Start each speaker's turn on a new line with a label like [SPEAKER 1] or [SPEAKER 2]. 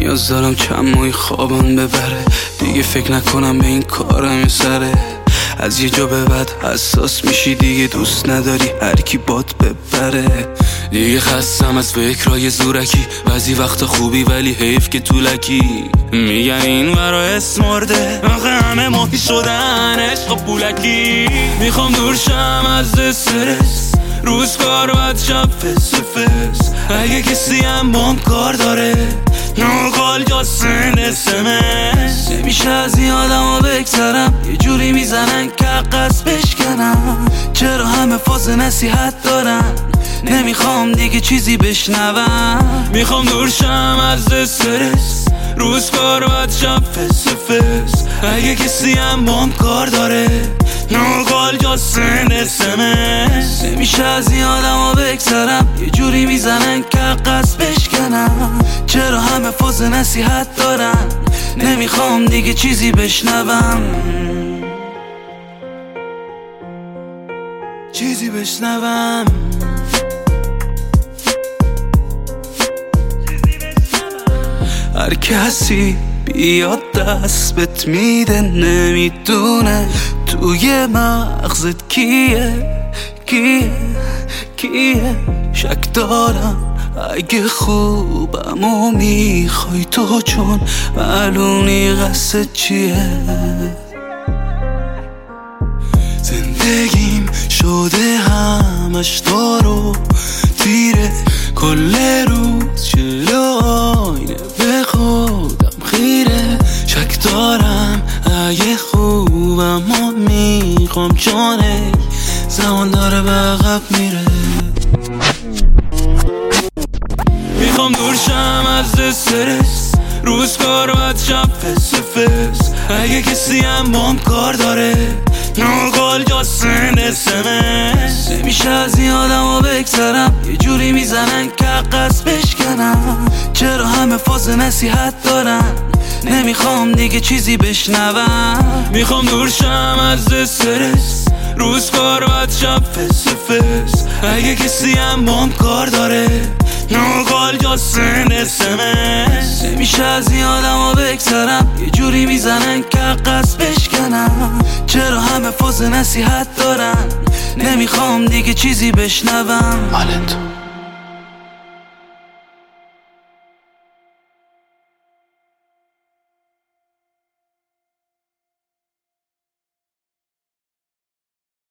[SPEAKER 1] نیاز دارم چند ماهی خوابم ببره، دیگه فکر نکنم به این کارم سره. از یه جا به بعد حساس میشی، دیگه دوست نداری هر کی باد ببره. دیگه خستم از فکرای زورکی، بعضی وقتا خوبی ولی حیف که طولکی. میگن این ورا اسم مرده، آخه همه مافی شدن عشق پولکی. میخوام دور شم از استرس، روزگار بعد شب فس فس. اگه کسی هم بام کار داره، نوکال یا سن اسمس. نمیشه از این آدم ها بگذرم، یه جوری میزنن که قصد بشکنم. چرا همه فاز نصیحت دارن، نمیخوام دیگه چیزی بشنوم. میخوام دور شم از استرس، روزگار بعد شب فس فس. اگه کسی هم بام کار داره، نوکال یا سن اسمس. نمیشه از این آدم ها بگذرم، یه جوری میزنن که قصد بشکنم. چرا همه فاز نصیحت دارن، نمیخوام دیگه چیزی بشنوم. چیزی بشنوم. هر کسی بیاد دست بهت میده، نمیدونه توی مغزت کیه. شک دارم اگه خوبمو میخوای تو، چون معلومی قصد چیه. زندگیم شده همش دارو تیره، کل روز جلو آینه به خودم خیره. شک دارم اگه خوبمو میخوام، چونه زمان داره به عقب میره. میخوام دور شم از استرس، روزگار بعد شب فس فس. اگه کسی هم بام کار داره، نوکال یا سن اسمس. نمیشه از این آدم ها بگذرم، یه جوری میزنن که قصد بشکنم. چرا همه فاز نصیحت دارن، نمیخوام دیگه چیزی بشنوم. میخوام دور شم از استرس، روزگار بعد شب فس فس. اگه کسی هم بام کار داره، نوکال یا سن اسمس. نمیشه از این آدم ها بگذرم، یه جوری میزنن که قصد بشکنم. چرا همه فاز نصیحت دارن، نمیخوام دیگه چیزی بشنوم.